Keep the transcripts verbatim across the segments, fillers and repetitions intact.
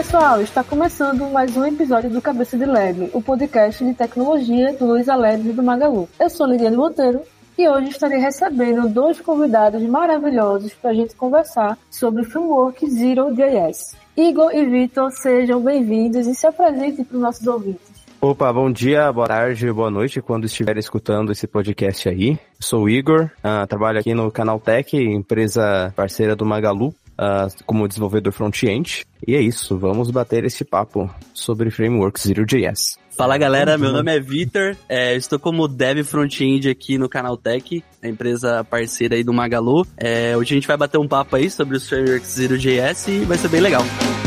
pessoal, está começando mais um episódio do Cabeça de Lab, o podcast de tecnologia do Luiza Labs e do Magalu. Eu sou Liliane Monteiro e hoje estarei recebendo dois convidados maravilhosos para a gente conversar sobre o framework Zero.js. Igor e Vitor, sejam bem-vindos e se apresentem para os nossos ouvintes. Opa, bom dia, boa tarde, boa noite, quando estiver escutando esse podcast aí. Eu sou o Igor, uh, trabalho aqui no Canaltech, empresa parceira do Magalu, uh, como desenvolvedor front-end. E é isso, vamos bater esse papo sobre framework Zero.js. Fala galera, meu nome é Vitor, é, estou como Dev Front-End aqui no Canaltech, a empresa parceira aí do Magalu. É, hoje a gente vai bater um papo aí sobre os frameworks Zero.js e vai ser bem legal.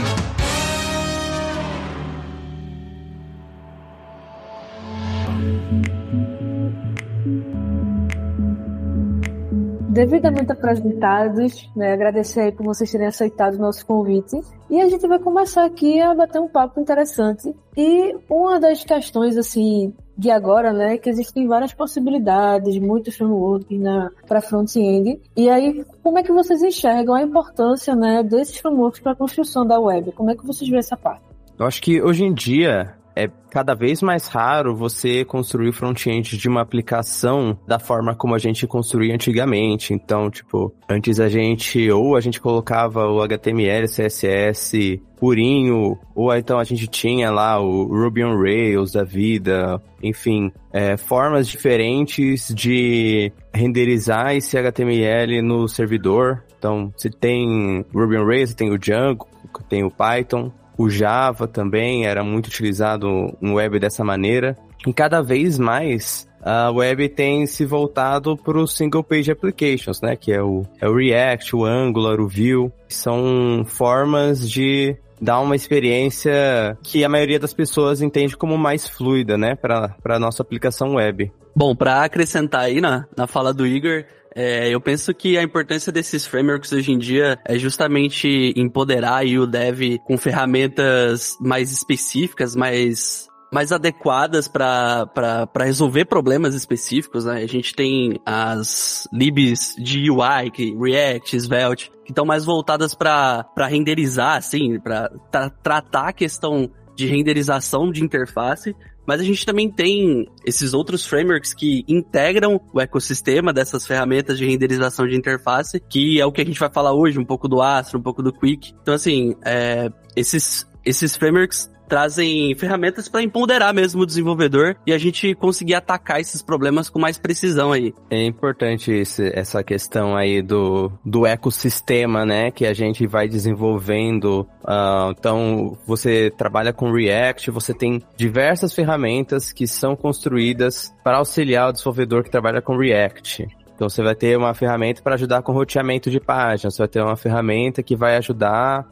Devidamente apresentados, né, agradecer aí por vocês terem aceitado o nosso convite. E a gente vai começar aqui a bater um papo interessante. E uma das questões, assim, de agora, né, que existem várias possibilidades, muitos frameworks para front-end. E aí, como é que vocês enxergam a importância, né, desses frameworks para a construção da web? Como é que vocês veem essa parte? Eu acho que hoje em dia é cada vez mais raro você construir o front-end de uma aplicação da forma como a gente construía antigamente. Então, tipo, antes a gente, ou a gente colocava o H T M L, C S S purinho, ou então a gente tinha lá o Ruby on Rails da vida, enfim, é, formas diferentes de renderizar esse H T M L no servidor. Então, você tem Ruby on Rails, você tem o Django, tem o Python. O Java também era muito utilizado no web dessa maneira. E cada vez mais a web tem se voltado para os single page applications, né? Que é o, é o React, o Angular, o Vue. São formas de dar uma experiência que a maioria das pessoas entende como mais fluida, né? Para a nossa aplicação web. Bom, para acrescentar aí na, na fala do Igor, É, eu penso que a importância desses frameworks hoje em dia é justamente empoderar aí o dev com ferramentas mais específicas, mais, mais adequadas para para resolver problemas específicos, né? A gente tem as libs de U I, que React, Svelte, que estão mais voltadas para para renderizar, assim, para tra- tratar a questão de renderização de interface. Mas a gente também tem esses outros frameworks que integram o ecossistema dessas ferramentas de renderização de interface, que é o que a gente vai falar hoje, um pouco do Astra, um pouco do Qwik. Então, assim, é, esses, esses frameworks trazem ferramentas para empoderar mesmo o desenvolvedor e a gente conseguir atacar esses problemas com mais precisão aí. É importante esse, essa questão aí do, do ecossistema, né, que a gente vai desenvolvendo. Uh, então, você trabalha com React, você tem diversas ferramentas que são construídas para auxiliar o desenvolvedor que trabalha com React. Então, você vai ter uma ferramenta para ajudar com roteamento de páginas, você vai ter uma ferramenta que vai ajudar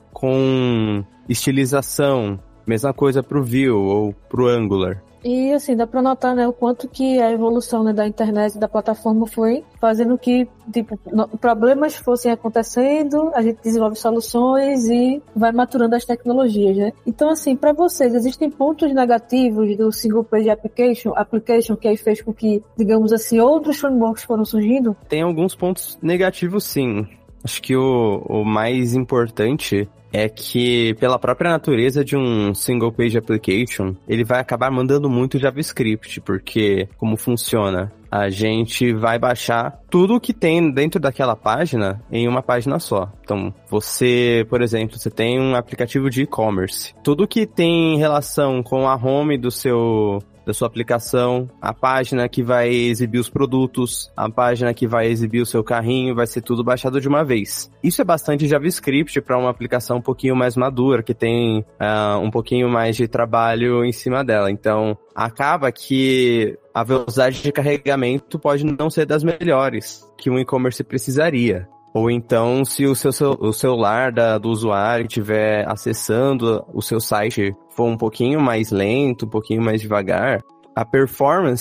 com estilização. Mesma coisa pro Vue ou pro Angular. E assim, dá pra notar, né, o quanto que a evolução, né, da internet, da plataforma foi fazendo que, tipo, no, problemas fossem acontecendo, a gente desenvolve soluções e vai maturando as tecnologias, né? Então, assim, pra vocês, existem pontos negativos do single page application, application que aí fez com que, digamos assim, outros frameworks foram surgindo? Tem alguns pontos negativos, sim. Acho que o, o mais importante é que, pela própria natureza de um single page application, ele vai acabar mandando muito JavaScript, porque como funciona? A gente vai baixar tudo o que tem dentro daquela página em uma página só. Então, você, por exemplo, você tem um aplicativo de e-commerce. Tudo que tem relação com a home do seu... da sua aplicação, a página que vai exibir os produtos, a página que vai exibir o seu carrinho, vai ser tudo baixado de uma vez. Isso é bastante JavaScript para uma aplicação um pouquinho mais madura, que tem uh, um pouquinho mais de trabalho em cima dela. Então, acaba que a velocidade de carregamento pode não ser das melhores que um e-commerce precisaria. Ou então, se o, seu, o celular da, do usuário estiver acessando o seu site for um pouquinho mais lento, um pouquinho mais devagar, a performance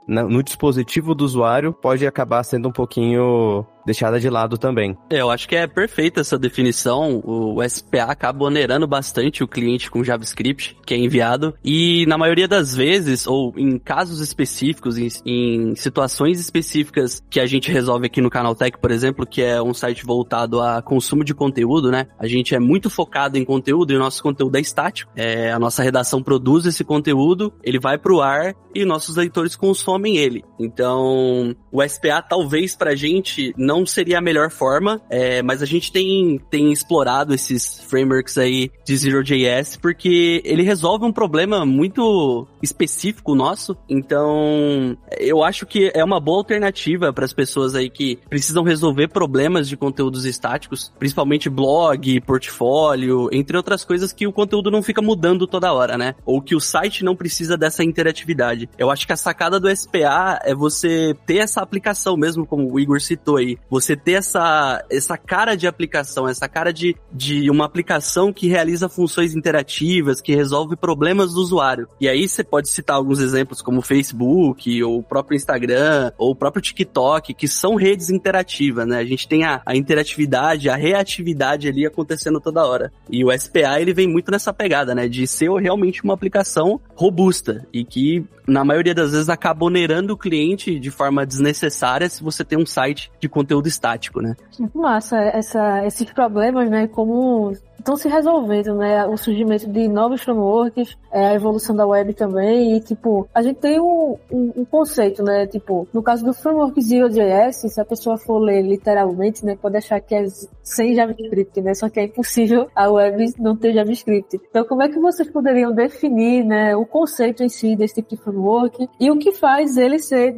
no dispositivo do usuário pode acabar sendo um pouquinho deixada de lado também. É, eu acho que é perfeita essa definição. O S P A acaba onerando bastante o cliente com JavaScript, que é enviado, e na maioria das vezes, ou em casos específicos, em, em situações específicas que a gente resolve aqui no Canaltech, por exemplo, que é um site voltado a consumo de conteúdo, né? A gente é muito focado em conteúdo e o nosso conteúdo é estático. É, a nossa redação produz esse conteúdo, ele vai pro ar e nossos leitores consomem ele. Então, o S P A talvez pra gente não seria a melhor forma, é, mas a gente tem, tem explorado esses frameworks aí de Zero.js porque ele resolve um problema muito específico nosso. Então, eu acho que é uma boa alternativa para as pessoas aí que precisam resolver problemas de conteúdos estáticos, principalmente blog, portfólio, entre outras coisas que o conteúdo não fica mudando toda hora, né? Ou que o site não precisa dessa interatividade. Eu acho que a sacada do S P A é você ter essa aplicação mesmo, como o Igor citou aí. Você ter essa, essa cara de aplicação, essa cara de, de uma aplicação que realiza funções interativas, que resolve problemas do usuário. E aí você pode citar alguns exemplos como o Facebook, ou o próprio Instagram, ou o próprio TikTok, que são redes interativas, né? A gente tem a, a interatividade, a reatividade ali acontecendo toda hora. E o S P A, ele vem muito nessa pegada, né? De ser realmente uma aplicação robusta e que, na maioria das vezes, acaba onerando o cliente de forma desnecessária se você tem um site de conteúdo estático, né? Muito massa essa, esses problemas, né? Como estão se resolvendo, né? O surgimento de novos frameworks, é, a evolução da web também, e, tipo, a gente tem um, um, um conceito, né? Tipo, no caso do framework Zero.js, se a pessoa for ler literalmente, né? Pode achar que é sem JavaScript, né? Só que é impossível a web não ter JavaScript. Então, como é que vocês poderiam definir, né? O conceito em si desse tipo de framework e o que faz ele ser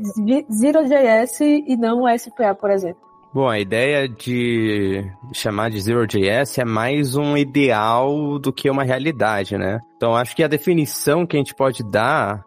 Zero.js e não o S P A, por exemplo? Bom, a ideia de chamar de Zero.js é mais um ideal do que uma realidade, né? Então, acho que a definição que a gente pode dar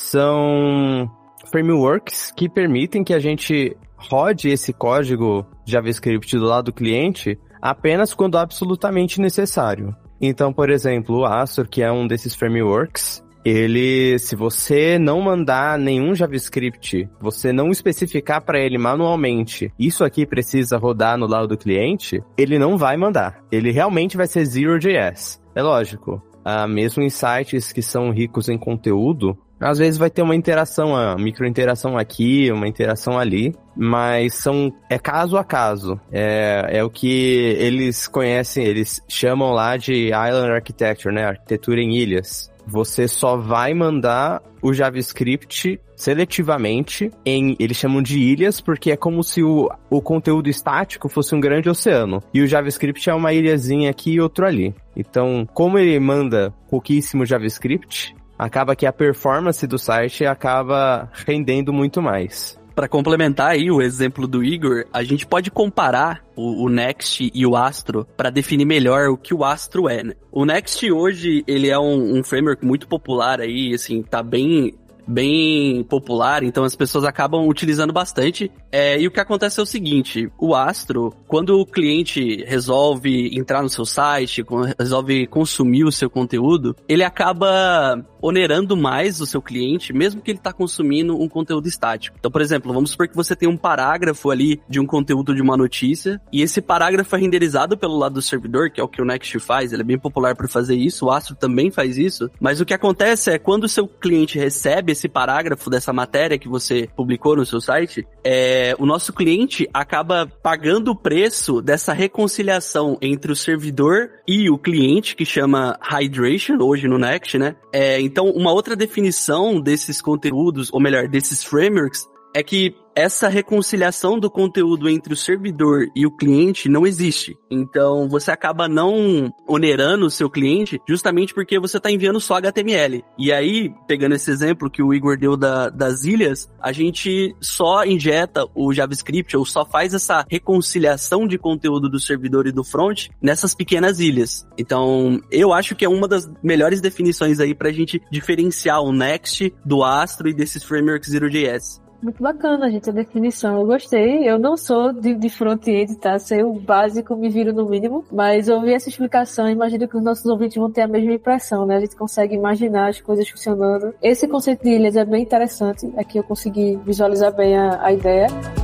são frameworks que permitem que a gente rode esse código JavaScript do lado do cliente apenas quando absolutamente necessário. Então, por exemplo, o Astro, que é um desses frameworks, ele, se você não mandar nenhum JavaScript, você não especificar para ele manualmente, isso aqui precisa rodar no lado do cliente, ele não vai mandar. Ele realmente vai ser Zero.js. É lógico, ah, mesmo em sites que são ricos em conteúdo, às vezes vai ter uma interação, uma micro-interação aqui, uma interação ali, mas são, é caso a caso. É, é o que eles conhecem, eles chamam lá de Island Architecture, né? Arquitetura em ilhas. Você só vai mandar o JavaScript seletivamente em, eles chamam de ilhas, porque é como se o, o conteúdo estático fosse um grande oceano. E o JavaScript é uma ilhazinha aqui e outro ali. Então, como ele manda pouquíssimo JavaScript, acaba que a performance do site acaba rendendo muito mais. Para complementar aí o exemplo do Igor, a gente pode comparar o, o Next e o Astro para definir melhor o que o Astro é, né? O Next hoje, ele é um, um framework muito popular aí, assim, tá bem... bem popular, então as pessoas acabam utilizando bastante. É, e o que acontece é o seguinte, o Astro, quando o cliente resolve entrar no seu site, resolve consumir o seu conteúdo, ele acaba onerando mais o seu cliente, mesmo que ele está consumindo um conteúdo estático. Então, por exemplo, vamos supor que você tem um parágrafo ali de um conteúdo de uma notícia, e esse parágrafo é renderizado pelo lado do servidor, que é o que o Next faz, ele é bem popular por fazer isso, o Astro também faz isso, mas o que acontece é, quando o seu cliente recebe esse parágrafo dessa matéria que você publicou no seu site, é, o nosso cliente acaba pagando o preço dessa reconciliação entre o servidor e o cliente, que chama hydration, hoje no Next, né? É, então, uma outra definição desses conteúdos, ou melhor, desses frameworks, é que essa reconciliação do conteúdo entre o servidor e o cliente não existe. Então, você acaba não onerando o seu cliente justamente porque você está enviando só H T M L. E aí, pegando esse exemplo que o Igor deu da, das ilhas, a gente só injeta o JavaScript ou só faz essa reconciliação de conteúdo do servidor e do front nessas pequenas ilhas. Então, eu acho que é uma das melhores definições aí pra gente diferenciar o Next do Astro e desses frameworks Zero.js. Muito bacana, gente, a definição. Eu gostei. Eu não sou de, de front-end, tá? Sei o básico, me viro no mínimo. Mas ouvir essa explicação, imagino que os nossos ouvintes vão ter a mesma impressão, né? A gente consegue imaginar as coisas funcionando. Esse conceito de ilhas é bem interessante. Aqui eu consegui visualizar bem a, a ideia.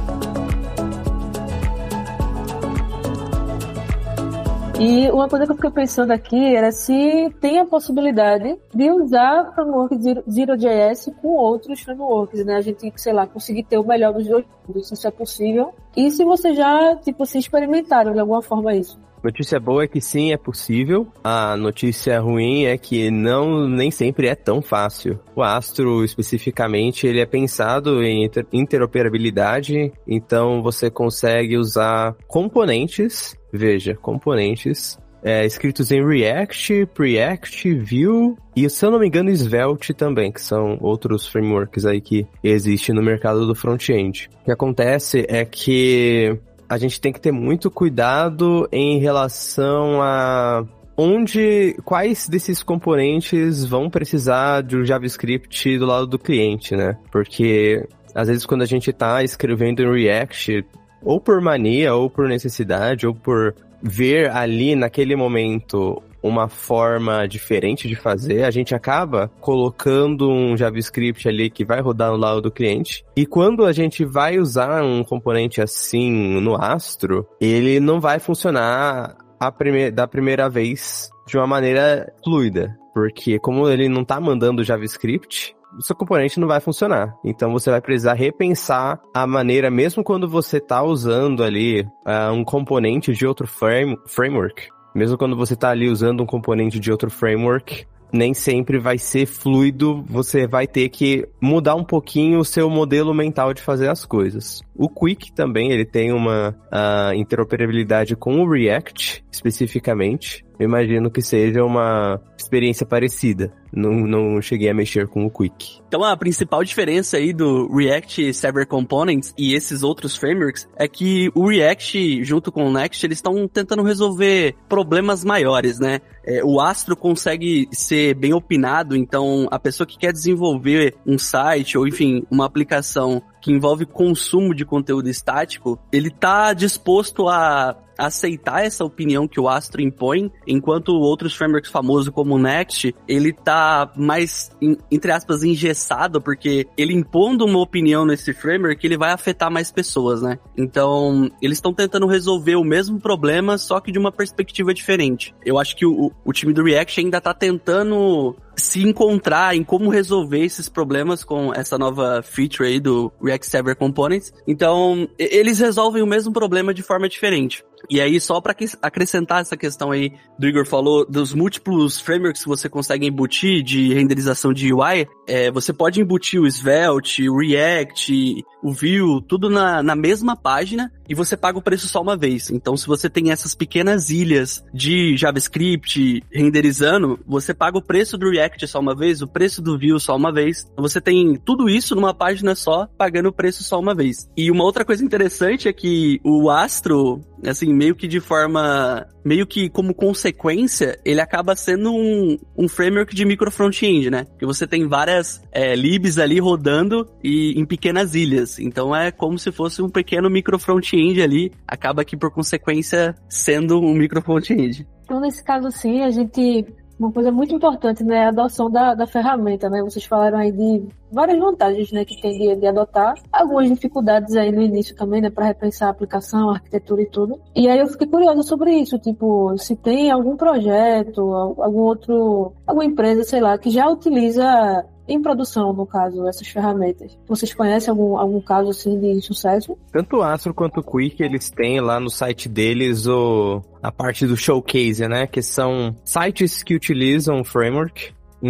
E uma coisa que eu fiquei pensando aqui era se tem a possibilidade de usar framework Zero.js com outros frameworks, né? A gente, sei lá, conseguir ter o melhor dos dois mundos, se isso é possível. E se você já, tipo, se experimentaram de alguma forma isso. Notícia boa é que sim, é possível. A notícia ruim é que não, nem sempre é tão fácil. O Astro, especificamente, ele é pensado em inter- interoperabilidade, então você consegue usar componentes, veja, componentes, é, escritos em React, Preact, Vue e, se eu não me engano, Svelte também, que são outros frameworks aí que existem no mercado do front-end. O que acontece é que a gente tem que ter muito cuidado em relação a onde, quais desses componentes vão precisar de um JavaScript do lado do cliente, né? Porque, às vezes, quando a gente tá escrevendo em React, ou por mania, ou por necessidade, ou por ver ali, naquele momento, uma forma diferente de fazer, a gente acaba colocando um JavaScript ali que vai rodar no lado do cliente. E quando a gente vai usar um componente assim no Astro, ele não vai funcionar a prime- da primeira vez de uma maneira fluida. Porque como ele não está mandando JavaScript, o seu componente não vai funcionar. Então você vai precisar repensar a maneira, mesmo quando você está usando ali uh, um componente de outro frame- framework. Mesmo quando você está ali usando um componente de outro framework, nem sempre vai ser fluido, você vai ter que mudar um pouquinho o seu modelo mental de fazer as coisas. O Quick também, ele tem uma uh, interoperabilidade com o React, especificamente. Eu imagino que seja uma experiência parecida. Não, não cheguei a mexer com o Quick. Então a principal diferença aí do React Server Components e esses outros frameworks é que o React, junto com o Next, eles estão tentando resolver problemas maiores, né? É, o Astro consegue ser bem opinado, então a pessoa que quer desenvolver um site ou, enfim, uma aplicação que envolve consumo de conteúdo estático, ele tá disposto a aceitar essa opinião que o Astro impõe, enquanto outros frameworks famosos como o Next, ele tá mais, entre aspas, engessado, porque ele impondo uma opinião nesse framework, ele vai afetar mais pessoas, né? Então, eles estão tentando resolver o mesmo problema, só que de uma perspectiva diferente. Eu acho que o, o time do React ainda tá tentando se encontrar em como resolver esses problemas com essa nova feature aí do React Server Components. Então, eles resolvem o mesmo problema de forma diferente. E aí, só para acrescentar essa questão aí, do Igor falou, dos múltiplos frameworks que você consegue embutir de renderização de U I, é, você pode embutir o Svelte, o React, o Vue, tudo na, na mesma página, e você paga o preço só uma vez. Então, se você tem essas pequenas ilhas de JavaScript renderizando, você paga o preço do React só uma vez, o preço do Vue só uma vez. Você tem tudo isso numa página só, pagando o preço só uma vez. E uma outra coisa interessante é que o Astro, assim, meio que de forma, meio que como consequência, ele acaba sendo um, um framework de micro front-end, né? Porque você tem várias é, libs ali rodando e em pequenas ilhas. Então é como se fosse um pequeno micro front-end ali, acaba que por consequência sendo um micro front-end. Então nesse caso sim, a gente... Uma coisa muito importante, né, é a adoção da, da ferramenta, né? Vocês falaram aí de várias vantagens, né, que tem de, de adotar. Algumas dificuldades aí no início também, né, para repensar a aplicação, a arquitetura e tudo. E aí eu fiquei curiosa sobre isso, tipo, se tem algum projeto, algum outro, alguma empresa, sei lá, que já utiliza em produção, no caso, essas ferramentas. Vocês conhecem algum, algum caso, assim, de sucesso? Tanto o Astro quanto o Quick, eles têm lá no site deles o, a parte do showcase, né? Que são sites que utilizam o framework.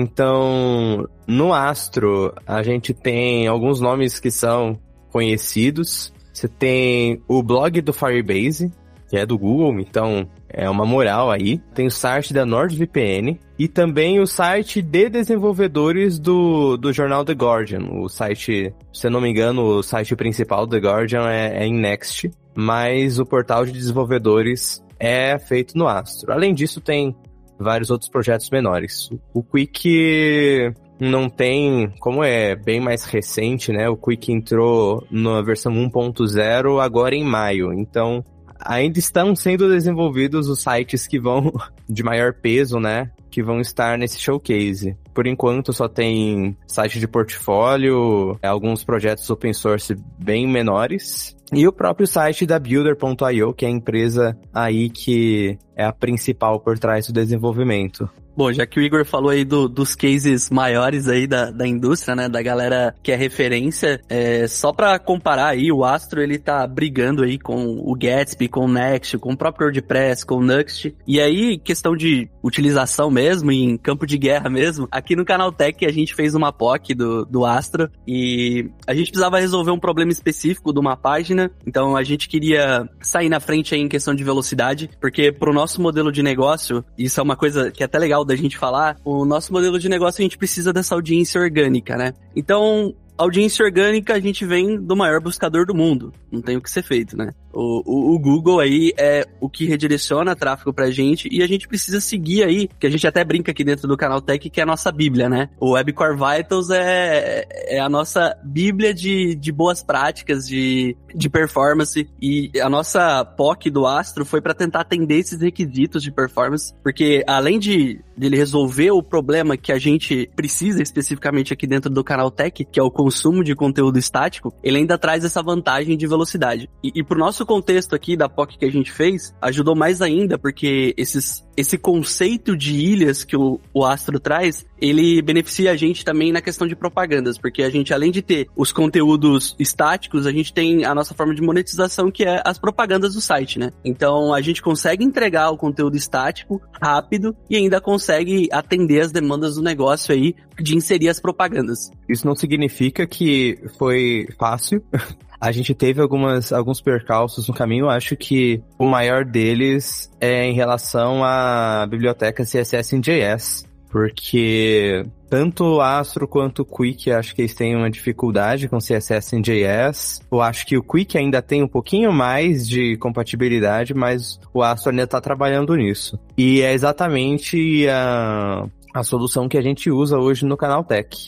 Então, no Astro, a gente tem alguns nomes que são conhecidos. Você tem o blog do Firebase, que é do Google, então é uma moral aí. Tem o site da NordVPN e também o site de desenvolvedores do, do jornal The Guardian. O site, se eu não me engano, o site principal do The Guardian é, é em Next, mas o portal de desenvolvedores é feito no Astro. Além disso, tem vários outros projetos menores. O Quick, não tem, como é bem mais recente, né? O Quick entrou na versão um ponto zero agora em maio, então ainda estão sendo desenvolvidos os sites que vão, de maior peso, né? Que vão estar nesse showcase. Por enquanto só tem site de portfólio, alguns projetos open source bem menores, e o próprio site da Builder ponto i o, que é a empresa aí que é a principal por trás do desenvolvimento. Bom, já que o Igor falou aí do, dos cases maiores aí da, da indústria, né, da galera que é referência, é, só pra comparar aí, o Astro, ele tá brigando aí com o Gatsby, com o Next, com o próprio WordPress, com o Nuxt, e aí, questão de utilização mesmo, em campo de guerra mesmo, aqui no Canaltech a gente fez uma P O C do, do Astro, e a gente precisava resolver um problema específico de uma página, então a gente queria sair na frente aí em questão de velocidade, porque pro nosso modelo de negócio, isso é uma coisa que é até legal da gente falar, o nosso modelo de negócio a gente precisa dessa audiência orgânica, né? Então, audiência orgânica a gente vem do maior buscador do mundo, não tem o que ser feito, né? O, o, o Google aí é o que redireciona tráfego pra gente e a gente precisa seguir aí, que a gente até brinca aqui dentro do Canaltech, que é a nossa bíblia, né? O Webcore Vitals é, é a nossa bíblia de, de boas práticas, de, de performance, e a nossa P O C do Astro foi pra tentar atender esses requisitos de performance, porque além de, de ele resolver o problema que a gente precisa especificamente aqui dentro do Canaltech, que é o consumo de conteúdo estático, ele ainda traz essa vantagem de velocidade. E, e pro nosso contexto aqui da P O C que a gente fez, ajudou mais ainda, porque esses, esse conceito de ilhas que o, o Astro traz, ele beneficia a gente também na questão de propagandas, porque a gente, além de ter os conteúdos estáticos, a gente tem a nossa forma de monetização, que é as propagandas do site, né? Então, a gente consegue entregar o conteúdo estático rápido e ainda consegue atender as demandas do negócio aí de inserir as propagandas. Isso não significa que foi fácil. A gente teve algumas, alguns percalços no caminho. Eu acho que o maior deles é em relação à biblioteca C S S em J S, porque tanto o Astro quanto o Quick, acho que eles têm uma dificuldade com C S S em J S. Eu acho que o Quick ainda tem um pouquinho mais de compatibilidade, mas o Astro ainda está trabalhando nisso. E é exatamente a, a solução que a gente usa hoje no Canaltech.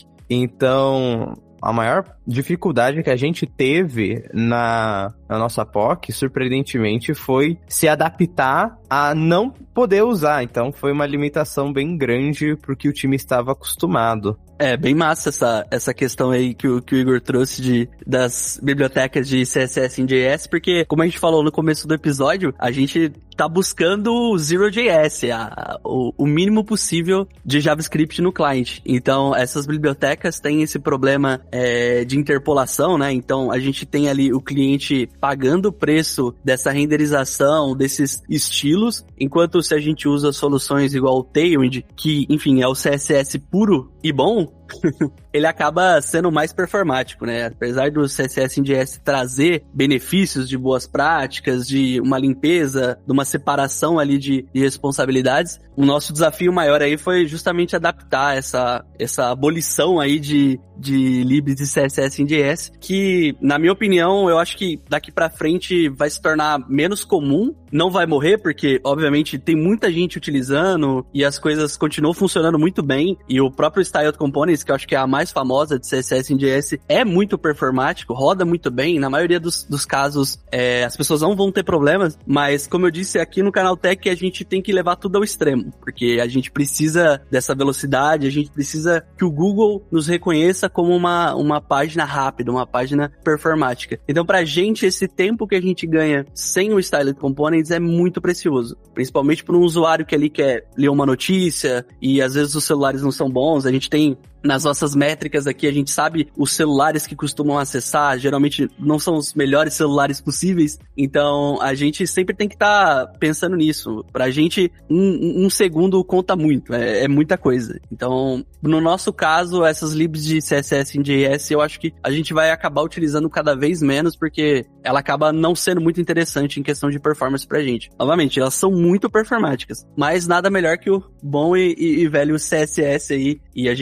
Então, a maior dificuldade que a gente teve na, na nossa P O C, surpreendentemente, foi se adaptar a não poder usar. Então, foi uma limitação bem grande pro que o time estava acostumado. É, bem massa essa, essa questão aí que o, que o Igor trouxe de, das bibliotecas de C S S em J S, porque, como a gente falou no começo do episódio, a gente tá buscando o Zero J S, a, o, o mínimo possível de JavaScript no client. Então, essas bibliotecas têm esse problema é, de interpolação, né? Então, a gente tem ali o cliente pagando o preço dessa renderização, desses estilos, enquanto se a gente usa soluções igual o Tailwind, que, enfim, é o C S S puro e bom, ele acaba sendo mais performático, né? Apesar do C S S em J S trazer benefícios de boas práticas, de uma limpeza, de uma separação ali de, de responsabilidades, o nosso desafio maior aí foi justamente adaptar essa, essa abolição aí de, de libs de C S S em J S, que, na minha opinião, eu acho que daqui pra frente vai se tornar menos comum, não vai morrer, porque, obviamente, tem muita gente utilizando e as coisas continuam funcionando muito bem, e o próprio Styled Components, que eu acho que é a mais famosa de C S S em J S, é muito performático, roda muito bem, na maioria dos, dos casos é, as pessoas não vão ter problemas, mas como eu disse aqui no Canaltech, a gente tem que levar tudo ao extremo, porque a gente precisa dessa velocidade, a gente precisa que o Google nos reconheça como uma, uma página rápida, uma página performática. Então pra gente, esse tempo que a gente ganha sem o Styled Components é muito precioso, principalmente para um usuário que ali quer ler uma notícia e às vezes os celulares não são bons, a gente tem nas nossas métricas aqui, a gente sabe os celulares que costumam acessar, geralmente não são os melhores celulares possíveis, então a gente sempre tem que estar tá pensando nisso. Pra gente, um, um segundo conta muito, é, é muita coisa. Então, no nosso caso, essas libs de C S S em J S, eu acho que a gente vai acabar utilizando cada vez menos, porque ela acaba não sendo muito interessante em questão de performance pra gente. Novamente, elas são muito performáticas, mas nada melhor que o bom e, e, e velho C S S aí, e a gente tem essas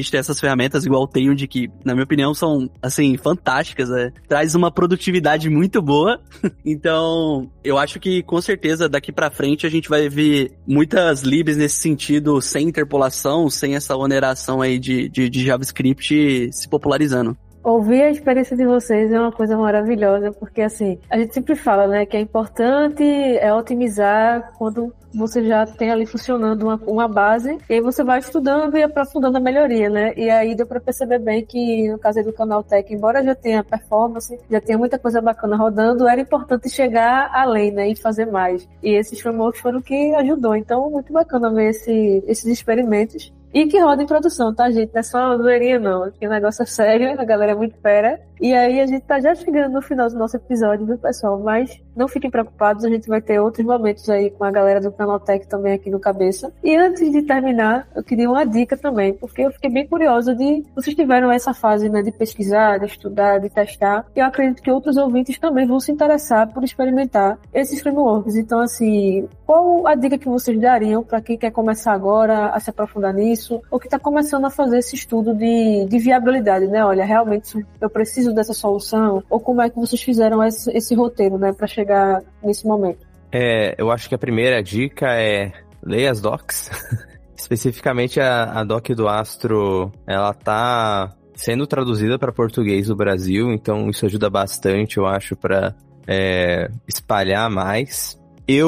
ferramentas igual o Tailwind, que, na minha opinião, são, assim, fantásticas, né? Traz uma produtividade muito boa. Então, eu acho que, com certeza, daqui pra frente, a gente vai ver muitas libs nesse sentido, sem interpolação, sem essa oneração aí de, de, de JavaScript se popularizando. Ouvir a experiência de vocês é uma coisa maravilhosa, porque assim, a gente sempre fala, né, que é importante é otimizar quando você já tem ali funcionando uma, uma base, e aí você vai estudando e aprofundando a melhoria, né, e aí deu pra perceber bem que no caso aí do Canaltech, embora já tenha performance, já tenha muita coisa bacana rodando, era importante chegar além, né, e fazer mais, e esses frameworks foram o que ajudou, então muito bacana ver esse, esses experimentos. E que roda em produção, tá, gente? Não é só uma zoeirinha, não. Porque o negócio é sério, a galera é muito fera. E aí a gente tá já chegando no final do nosso episódio, viu, pessoal? Mas não fiquem preocupados, a gente vai ter outros momentos aí com a galera do Canaltech também aqui no Cabeça. E antes de terminar, eu queria uma dica também, porque eu fiquei bem curiosa de... Vocês tiveram essa fase, né, de pesquisar, de estudar, de testar. E eu acredito que outros ouvintes também vão se interessar por experimentar esses frameworks. Então, assim, qual a dica que vocês dariam para quem quer começar agora a se aprofundar nisso? Ou que está começando a fazer esse estudo de, de viabilidade, né? Olha, realmente eu preciso dessa solução? Ou como é que vocês fizeram esse, esse roteiro, né, para chegar nesse momento? É, eu acho que a primeira dica é leia as docs. Especificamente a, a doc do Astro, ela tá sendo traduzida para português do Brasil, então isso ajuda bastante, eu acho, para é, espalhar mais.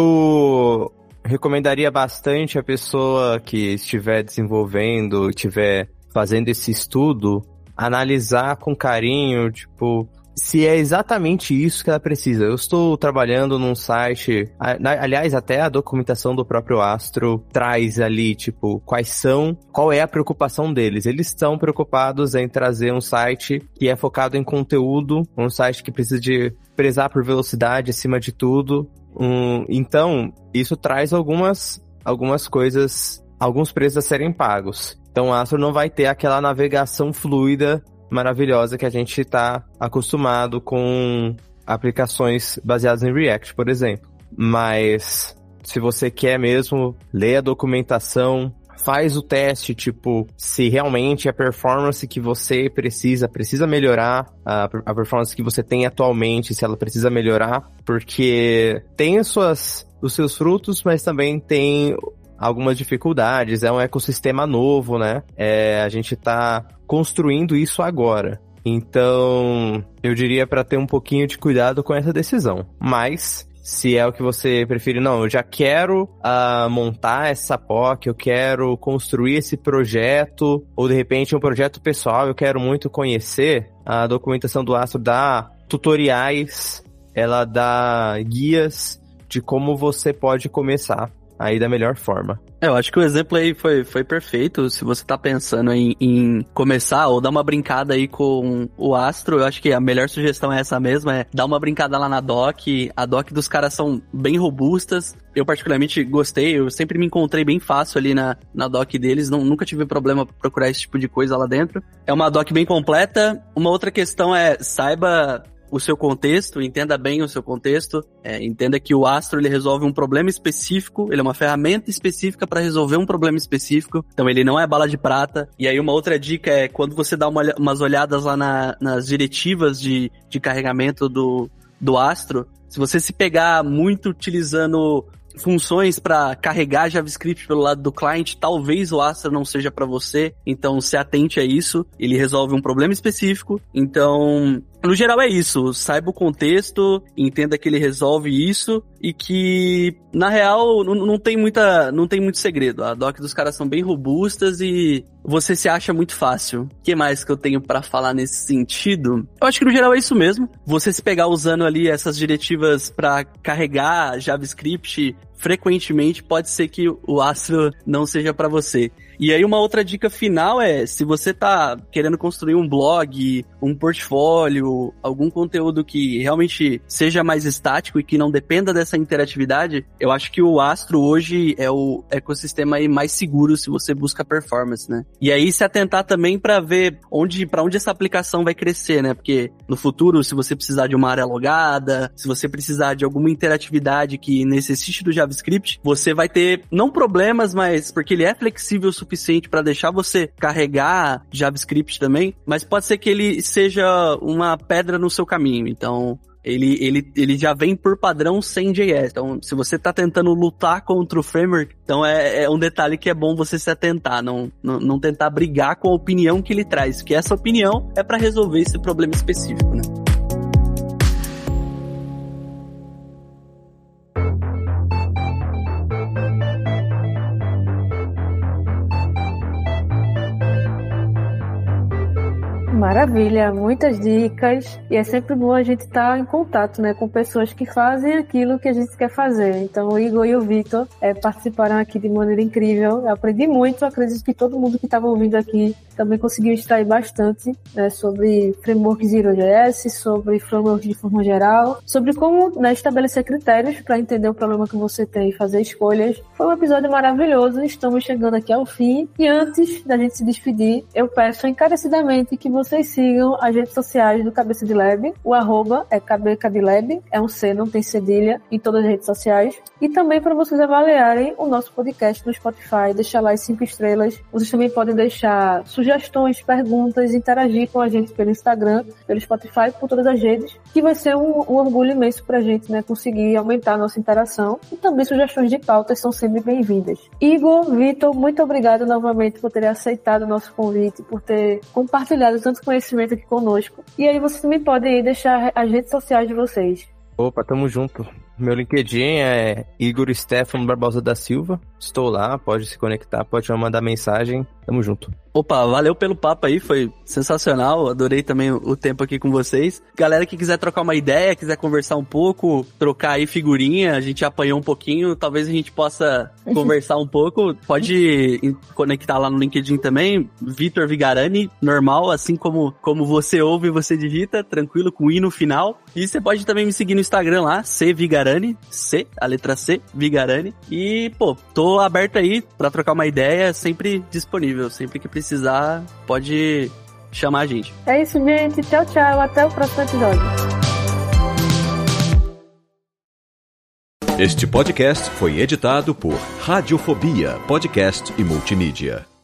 Eu recomendaria bastante a pessoa que estiver desenvolvendo, estiver fazendo esse estudo, analisar com carinho, tipo, se é exatamente isso que ela precisa. Eu estou trabalhando num site, aliás, até a documentação do próprio Astro traz ali, tipo, quais são, qual é a preocupação deles. Eles estão preocupados em trazer um site que é focado em conteúdo, um site que precisa de prezar por velocidade acima de tudo. Um, então, isso traz algumas, algumas coisas, alguns preços a serem pagos. Então, o Astro não vai ter aquela navegação fluida, maravilhosa que a gente está acostumado com aplicações baseadas em React, por exemplo. Mas, se você quer mesmo, lê a documentação, faz o teste, tipo, se realmente a performance que você precisa, precisa melhorar, a, a performance que você tem atualmente, se ela precisa melhorar, porque tem as suas, os seus frutos, mas também tem algumas dificuldades, é um ecossistema novo, né? É, a gente tá construindo isso agora. Então, eu diria para ter um pouquinho de cuidado com essa decisão. Mas, se é o que você preferir, não, eu já quero uh, montar essa P O C, eu quero construir esse projeto, ou de repente um projeto pessoal, eu quero muito conhecer, a documentação do Astro dá tutoriais, ela dá guias de como você pode começar aí da melhor forma. É, eu acho que o exemplo aí foi, foi perfeito. Se você tá pensando em, em começar ou dar uma brincada aí com o Astro, eu acho que a melhor sugestão é essa mesma, é dar uma brincada lá na doc. A doc dos caras são bem robustas. Eu particularmente gostei, eu sempre me encontrei bem fácil ali na, na doc deles, não, nunca tive problema pra procurar esse tipo de coisa lá dentro. É uma doc bem completa. Uma outra questão é, saiba o seu contexto, entenda bem o seu contexto, é, entenda que o Astro ele resolve um problema específico, ele é uma ferramenta específica para resolver um problema específico, então ele não é bala de prata. E aí uma outra dica é, quando você dá uma, umas olhadas lá na, nas diretivas de, de carregamento do, do Astro, se você se pegar muito utilizando funções para carregar JavaScript pelo lado do cliente, talvez o Astro não seja para você, então se atente a isso, ele resolve um problema específico, então no geral é isso, saiba o contexto, entenda que ele resolve isso e que na real não, não tem muita, não tem muito segredo, a doc dos caras são bem robustas e você se acha muito fácil. O que mais que eu tenho pra falar nesse sentido? Eu acho que no geral é isso mesmo, você se pegar usando ali essas diretivas pra carregar JavaScript frequentemente, pode ser que o Astro não seja pra você. E aí uma outra dica final é, se você tá querendo construir um blog, um portfólio, algum conteúdo que realmente seja mais estático e que não dependa dessa interatividade, eu acho que o Astro hoje é o ecossistema aí mais seguro se você busca performance, né? E aí se atentar também para ver onde, para onde essa aplicação vai crescer, né? Porque no futuro, se você precisar de uma área logada, se você precisar de alguma interatividade que necessite do JavaScript, você vai ter, não problemas, mas porque ele é flexível o suficiente para deixar você carregar JavaScript também, mas pode ser que ele seja uma pedra no seu caminho. Então, ele, ele, ele já vem por padrão sem J S. Então, se você tá tentando lutar contra o framework, então é, é um detalhe que é bom você se atentar, não, não, não tentar brigar com a opinião que ele traz, que essa opinião é para resolver esse problema específico, né? Maravilha, muitas dicas, e é sempre bom a gente estar em contato, né, com pessoas que fazem aquilo que a gente quer fazer. Então o Igor e o Vitor é, participaram aqui de maneira incrível, eu aprendi muito, acredito que todo mundo que estava ouvindo aqui também conseguiu extrair bastante, né, sobre framework Zero J S, sobre framework de forma geral, sobre como, né, estabelecer critérios para entender o problema que você tem e fazer escolhas. Foi um episódio maravilhoso, estamos chegando aqui ao fim, e antes da gente se despedir, eu peço encarecidamente que você vocês sigam as redes sociais do Cabeça de Lab. O arroba é cabecadilab, é um C, não tem cedilha, em todas as redes sociais. E também para vocês avaliarem o nosso podcast no Spotify, deixar lá as cinco estrelas. Vocês também podem deixar sugestões, perguntas, interagir com a gente pelo Instagram, pelo Spotify, por todas as redes, que vai ser um, um orgulho imenso pra gente, né, conseguir aumentar a nossa interação. E também sugestões de pautas são sempre bem-vindas. Igor, Vitor, muito obrigado novamente por terem aceitado o nosso convite, por ter compartilhado tanto conhecimento aqui conosco. E aí vocês também podem deixar as redes sociais de vocês. Opa, tamo junto. Meu LinkedIn é Igor Stefano Barbosa da Silva. Estou lá, pode se conectar, pode me mandar mensagem. Tamo junto. Opa, valeu pelo papo aí, foi sensacional, adorei também o tempo aqui com vocês. Galera que quiser trocar uma ideia, quiser conversar um pouco, trocar aí figurinha, a gente apanhou um pouquinho, talvez a gente possa conversar um pouco, pode conectar lá no LinkedIn também, Vitor Vigarani, normal, assim como, como você ouve e você digita, tranquilo, com i no final. E você pode também me seguir no Instagram lá, C Vigarani, C, a letra C, Vigarani. E, pô, tô aberto aí pra trocar uma ideia, sempre disponível, sempre que precisar, pode chamar a gente. É isso, gente. Tchau, tchau. Até o próximo episódio. Este podcast foi editado por Radiofobia, podcast e multimídia.